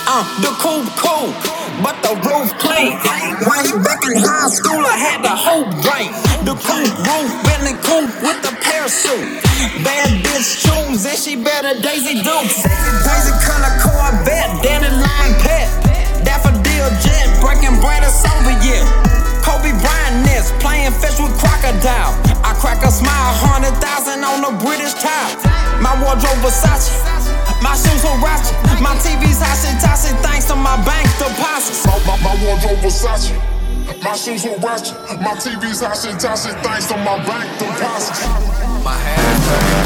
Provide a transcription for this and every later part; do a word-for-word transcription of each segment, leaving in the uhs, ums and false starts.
Uh, the coupe cool, but the roof clean. Way back in high school, I had the hoop drain. The coupe roof, Bentley coupe with the parachute. Bad bitch tunes, and she better Daisy Dukes. Daisy color Corvette, dandelion pet. Daffodil jet, breaking bread is over, yeah. Kobe Bryant nest, playing fish with crocodile. I crack a smile, hundred thousand on the British top. My wardrobe Versace, my shoes Huarache, my T V's Hitachi, thanks to my bank deposits. My, my, my wardrobe Versace, my shoes Huarache, my T V's Hitachi, thanks to my bank deposits. My hair's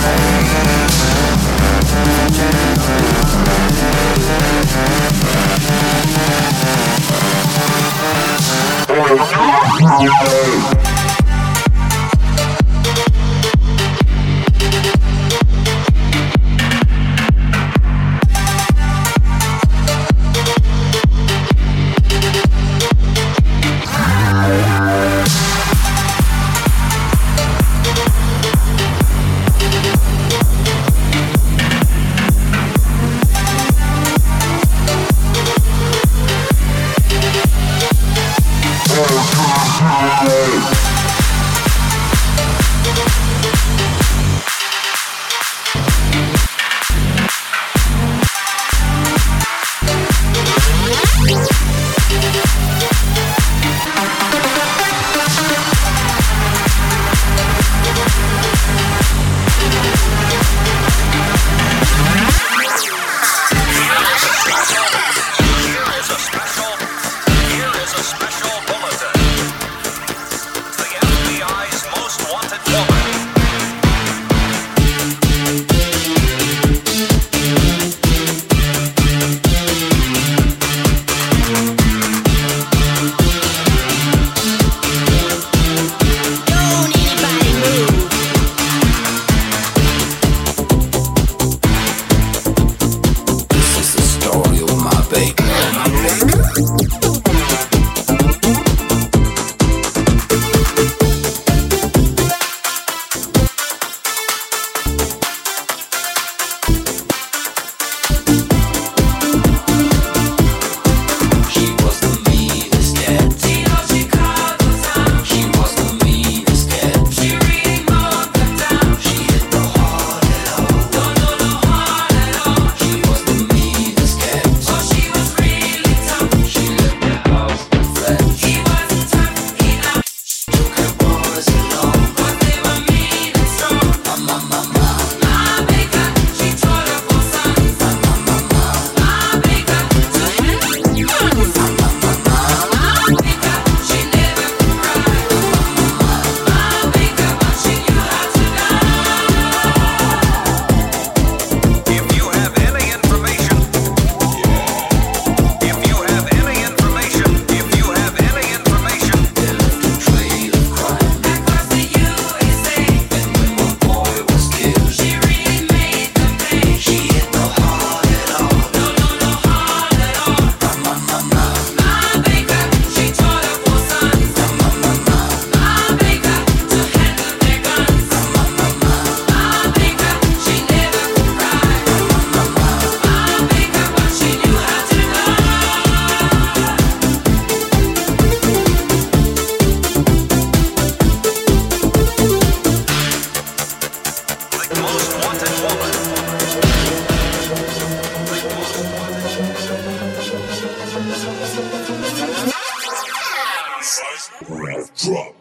Drop.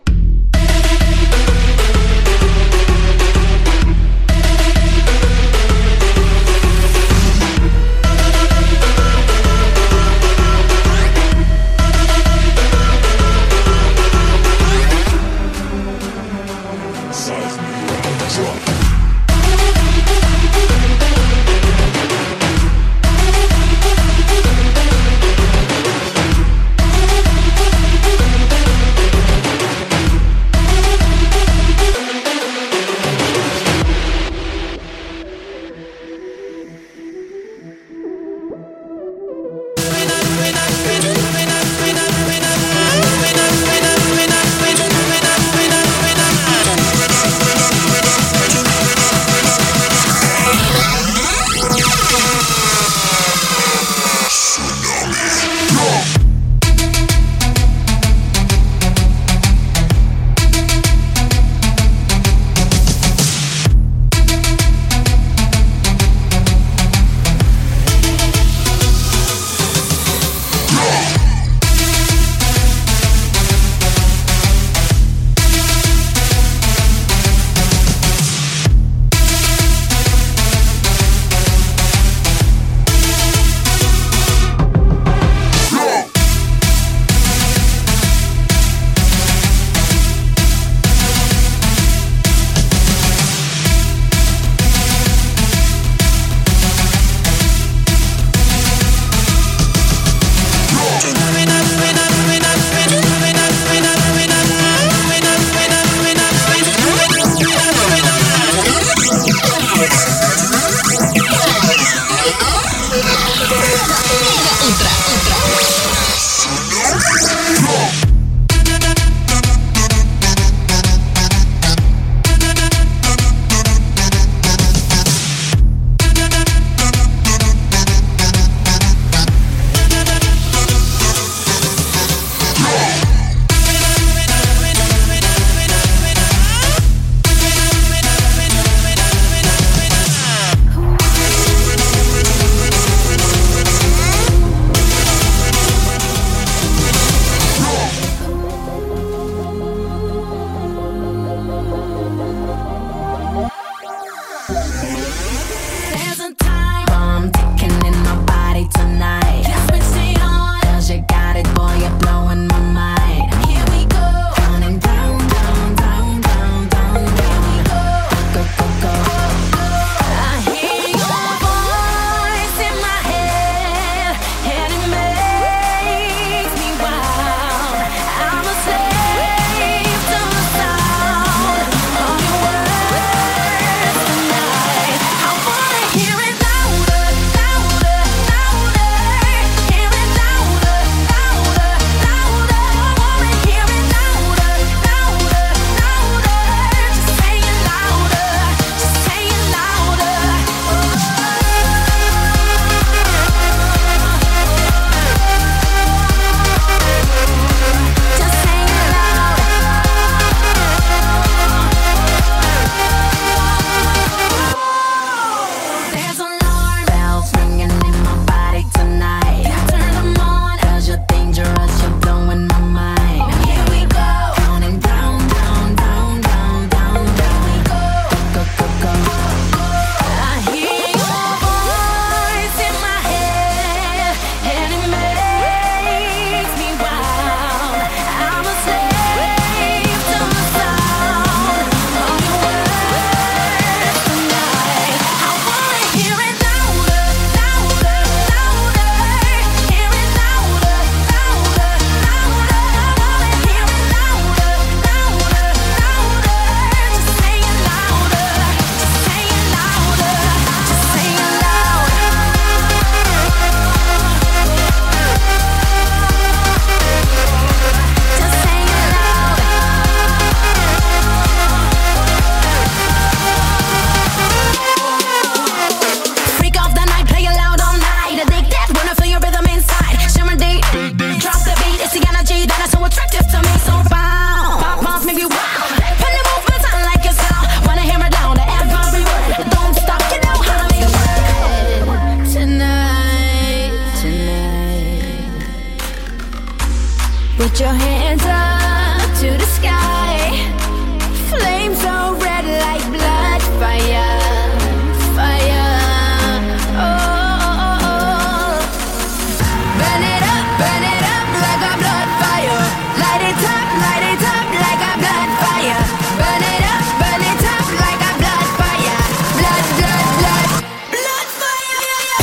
Put your hands up to the sky. Flames so red like blood fire. Fire. Oh, oh, oh, oh. Burn it up, burn it up like a blood fire. Light it up, light it up like a blood fire. Burn it up, burn it up like a blood fire. Blood, blood, blood. Blood fire, yeah, yeah.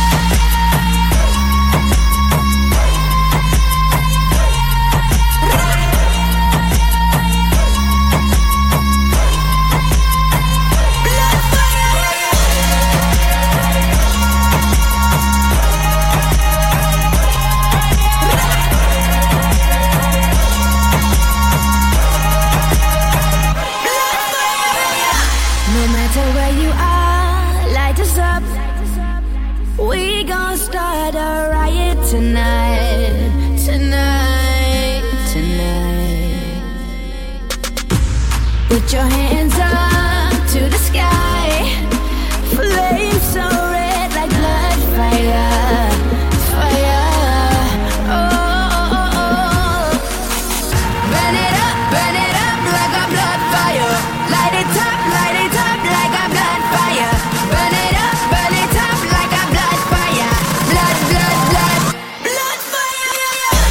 No matter where you are, light us up. We gon' start a riot tonight, tonight, tonight. Put your hands up to the sky. Flames so red like blood fire, fire. Oh, oh, oh, oh. Burn it up, burn it up like a blood fire. Light it up, light it up like a blood fire. Burn it up, burn it up like a blood fire. Blood, blood, blood. Blood fire, yeah, yeah.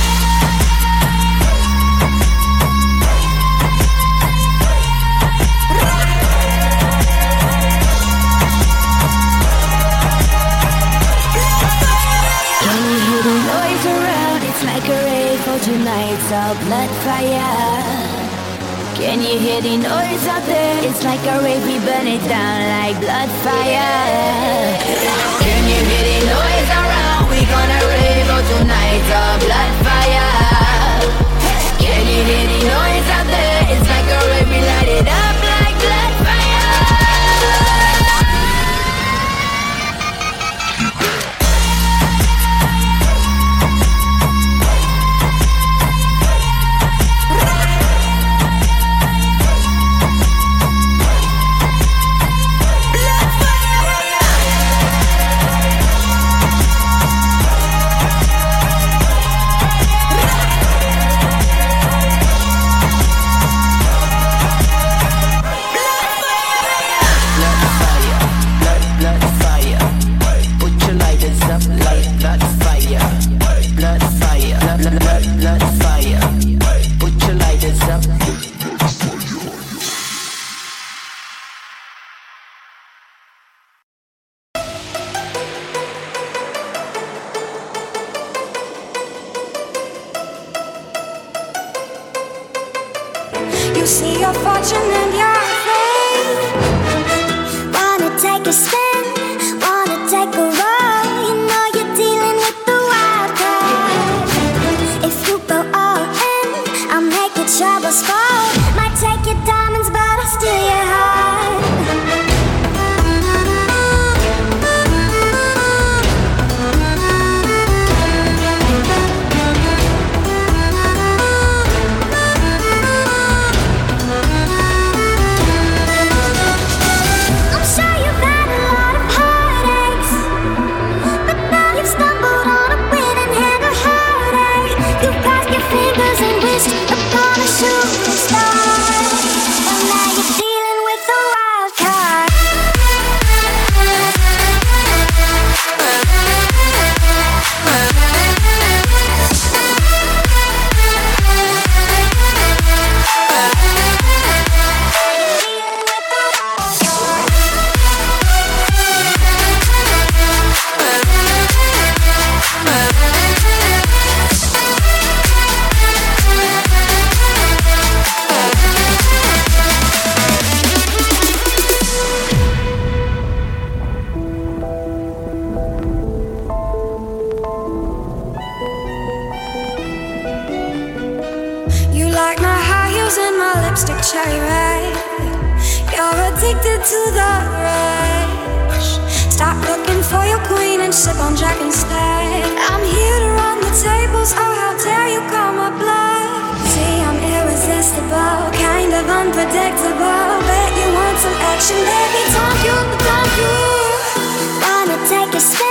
Can you hear the noise around? It's like a rave for tonight's all blood fire. Can you hear the noise out there? It's like a rave, we burn it down like blood fire. Can you hear the noise around? We gonna rave for tonight's all blood fire. Can you hear the noise out there? It's like a rave, we light it up like blood fire. You see your fortune and your fame. Wanna take a spin, wanna take a roll. You know you're dealing with the wild card. If you go all in, I'll make your troubles fall. Might take your diamonds, but I'll steal your heart. I'm sure you've had a lot of heartaches, but now you've stumbled on a winning hand of heartache. You crossed your fingers and wished upon a shooting star, and now you're dealing with a wild card. You like my high heels and my lipstick cherry red. You're addicted to the rush. Stop looking for your queen and sip on Jack instead. I'm here to run the tables, oh how dare you call my bluff. See, I'm irresistible, kind of unpredictable. Bet you want some action, baby, don't you, don't you. Wanna take a step